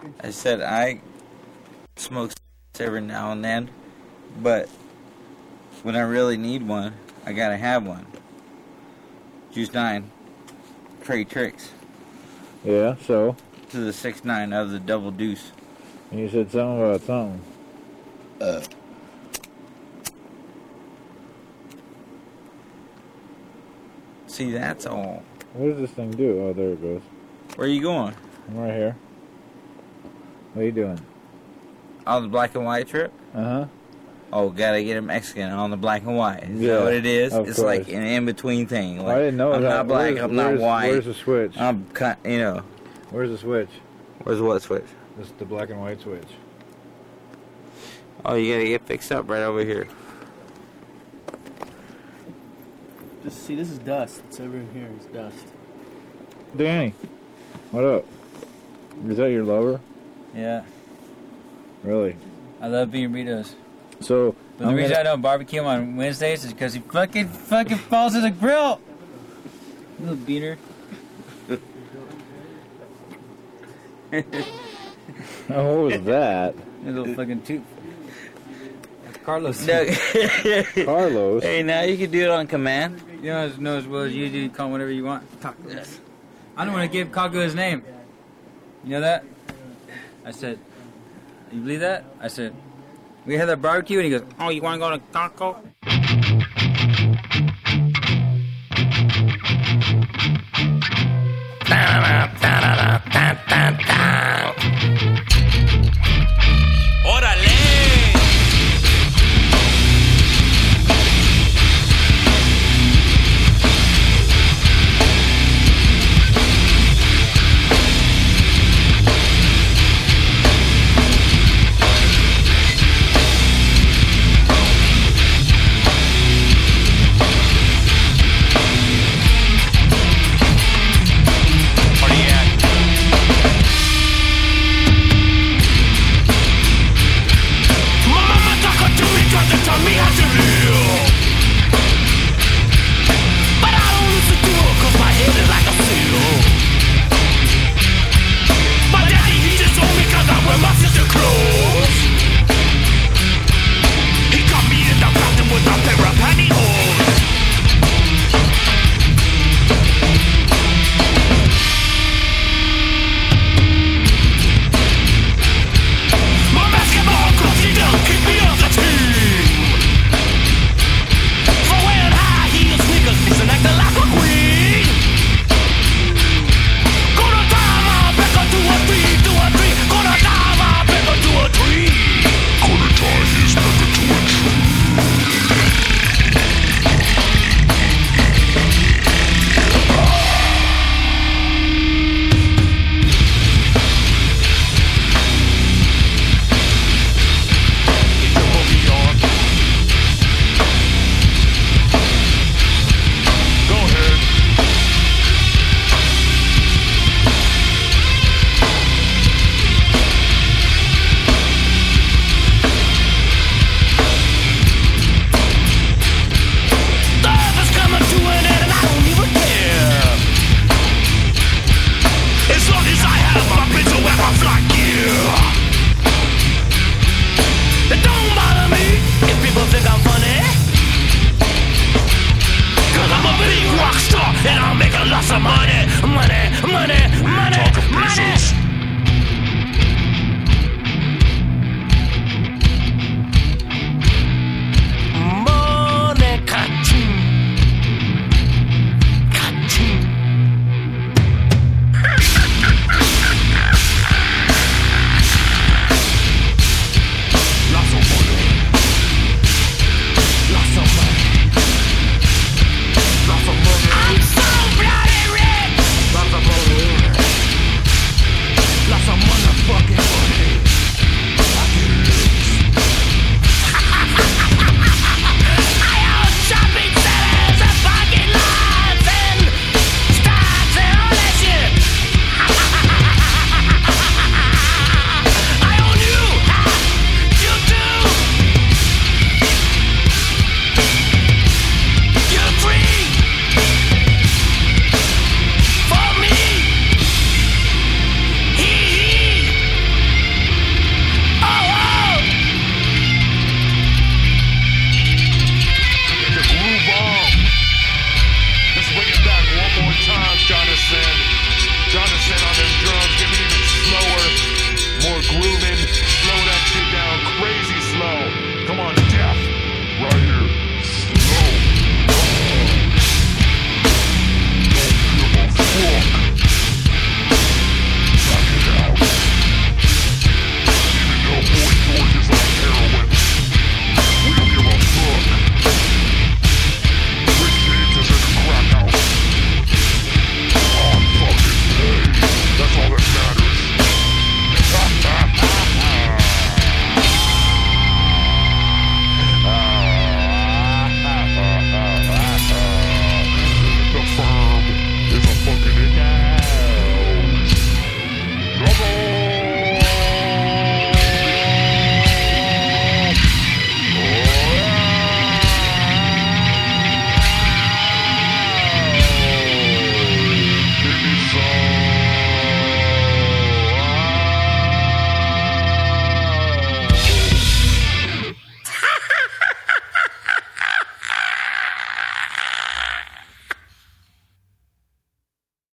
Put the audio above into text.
I said I smoke every now and then, but when I really need one, I gotta have one. Juice 9, Trey Tricks. Yeah, so? To the 6-9 of the double deuce. You said something about something. See, that's all. What does this thing do? Oh, there it goes. Where are you going? I'm right here. What are you doing? On the black and white trip? Uh-huh. Oh, gotta get a Mexican on the black and white. Is Yeah, that what it is? of It's course. like an in-between thing. Like, I didn't know I'm that. not black, I'm not white. Where's the switch? I'm, you know. Where's the switch? Where's what switch? This is the black and white switch. Oh, you gotta get fixed up right over here. Just see, this is dust. It's over in here. It's dust. Danny, what up? Is that your lover? Yeah. Really? I love bean burritos. So, But the reason I don't barbecue them on Wednesdays is because he fucking falls in the grill. Little beaner. Oh, what was that? A little fucking toot. Carlos. No. Carlos? Hey, now you can do it on command. You know as well as you do. Call him whatever you want. Yes. I don't want to give Kago his name. You know that? I said, you believe that? I said, we had that barbecue, and he goes, oh, you want to go to Kago?